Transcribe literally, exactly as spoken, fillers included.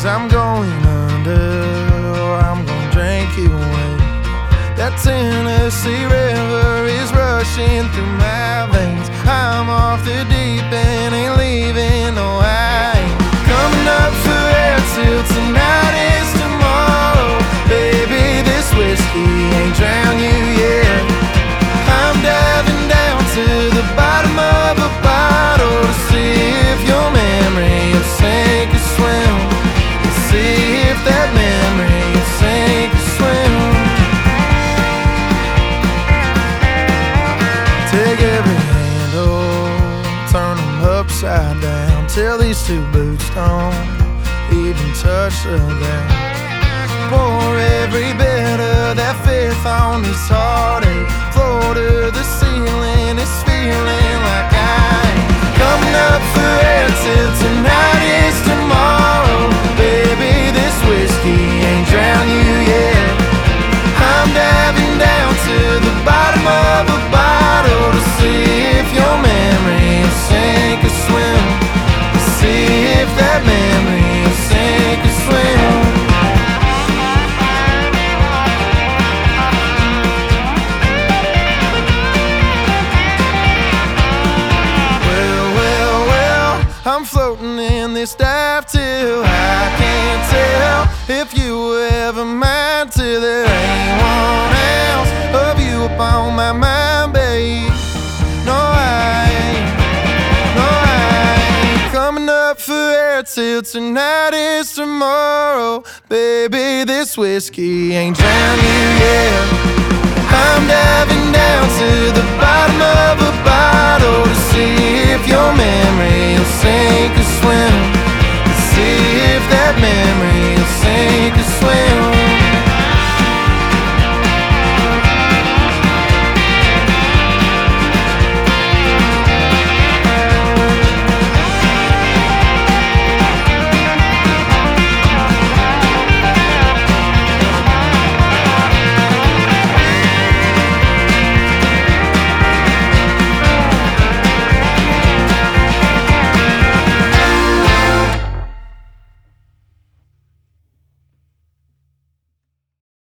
I'm going under, or I'm gonna drink you away. That Tennessee River is rushing through my veins. I'm off the deep end, ain't leaving, no I ain't coming up for air till tonight is tomorrow. Baby, this whiskey ain't drowned you yet. I'm diving down to the bottom of a bottle to see if your memory will sink or swim. To see if that memory will sink or swim. Take every handle, turn them upside down, till these two boots don't even touch the ground. Pour every bit of that faith on this heartache, floor to the ceiling, it's feeling like I ain't coming up for air till tonight is tomorrow. Baby, this whiskey ain't drowned you yet. I'm diving down to the bottom of a bottle to see if your memory will sink or swim. To see if that memory will sink or swim. I'm floating in this dive till I can't tell if you were ever mine, till there ain't one ounce of you upon my mind, babe. No, I ain't, no, I ain't coming up for air till tonight is tomorrow. Baby, this whiskey ain't drowned you yet. I'm diving down to the bottom of a bottle to see if your memory will sing